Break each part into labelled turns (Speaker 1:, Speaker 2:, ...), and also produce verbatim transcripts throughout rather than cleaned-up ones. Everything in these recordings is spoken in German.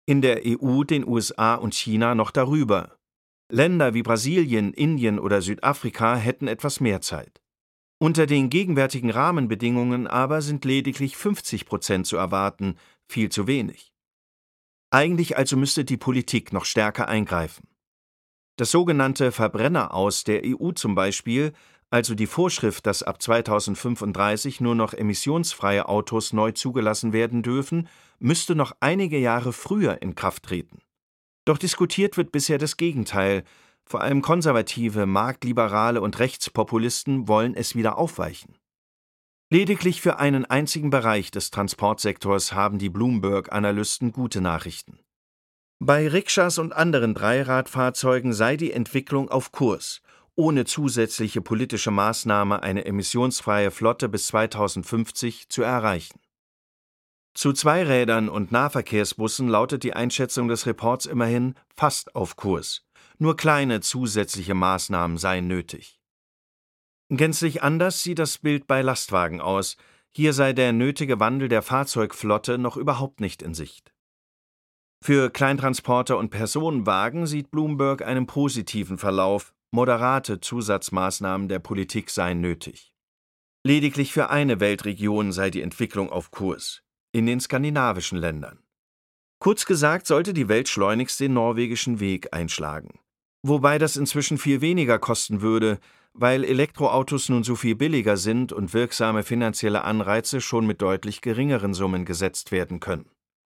Speaker 1: in der E U, den U S A und China noch darüber. Länder wie Brasilien, Indien oder Südafrika hätten etwas mehr Zeit. Unter den gegenwärtigen Rahmenbedingungen aber sind lediglich fünfzig Prozent zu erwarten, viel zu wenig. Eigentlich also müsste die Politik noch stärker eingreifen. Das sogenannte Verbrenneraus der E U zum Beispiel, also die Vorschrift, dass ab zweitausendfünfunddreißig nur noch emissionsfreie Autos neu zugelassen werden dürfen, müsste noch einige Jahre früher in Kraft treten. Doch diskutiert wird bisher das Gegenteil. Vor allem Konservative, Marktliberale und Rechtspopulisten wollen es wieder aufweichen. Lediglich für einen einzigen Bereich des Transportsektors haben die Bloomberg-Analysten gute Nachrichten. Bei Rikschas und anderen Dreiradfahrzeugen sei die Entwicklung auf Kurs, ohne zusätzliche politische Maßnahme eine emissionsfreie Flotte bis zweitausendfünfzig zu erreichen. Zu Zweirädern und Nahverkehrsbussen lautet die Einschätzung des Reports immerhin fast auf Kurs. Nur kleine zusätzliche Maßnahmen seien nötig. Gänzlich anders sieht das Bild bei Lastwagen aus. Hier sei der nötige Wandel der Fahrzeugflotte noch überhaupt nicht in Sicht. Für Kleintransporter und Personenwagen sieht Bloomberg einen positiven Verlauf. Moderate Zusatzmaßnahmen der Politik seien nötig. Lediglich für eine Weltregion sei die Entwicklung auf Kurs: in den skandinavischen Ländern. Kurz gesagt sollte die Welt schleunigst den norwegischen Weg einschlagen. Wobei das inzwischen viel weniger kosten würde, weil Elektroautos nun so viel billiger sind und wirksame finanzielle Anreize schon mit deutlich geringeren Summen gesetzt werden können.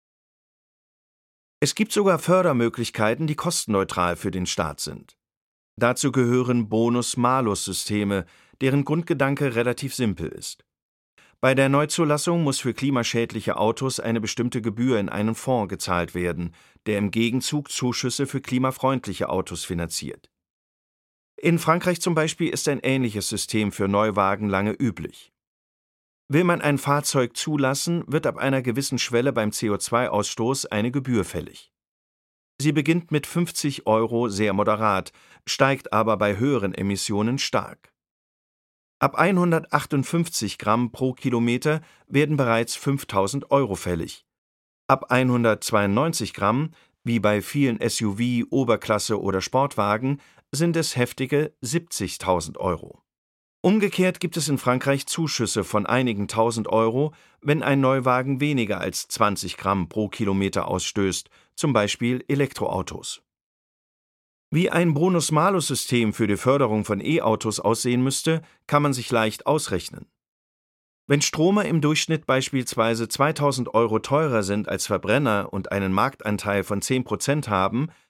Speaker 1: Es gibt sogar Fördermöglichkeiten, die kostenneutral für den Staat sind. Dazu gehören Bonus-Malus-Systeme, deren Grundgedanke relativ simpel ist. Bei der Neuzulassung muss für klimaschädliche Autos eine bestimmte Gebühr in einen Fonds gezahlt werden, der im Gegenzug Zuschüsse für klimafreundliche Autos finanziert. In Frankreich zum Beispiel ist ein ähnliches System für Neuwagen lange üblich. Will man ein Fahrzeug zulassen, wird ab einer gewissen Schwelle beim C O zwei Ausstoß eine Gebühr fällig. Sie beginnt mit fünfzig Euro sehr moderat, steigt aber bei höheren Emissionen stark. Ab hundertachtundfünfzig Gramm pro Kilometer werden bereits fünftausend Euro fällig. Ab hundertzweiundneunzig Gramm, wie bei vielen S U V, Oberklasse oder Sportwagen, sind es heftige siebzigtausend Euro. Umgekehrt gibt es in Frankreich Zuschüsse von einigen tausend Euro, wenn ein Neuwagen weniger als zwanzig Gramm pro Kilometer ausstößt, zum Beispiel Elektroautos. Wie ein Bonus-Malus-System für die Förderung von E-Autos aussehen müsste, kann man sich leicht ausrechnen. Wenn Stromer im Durchschnitt beispielsweise zweitausend Euro teurer sind als Verbrenner und einen Marktanteil von zehn Prozent haben,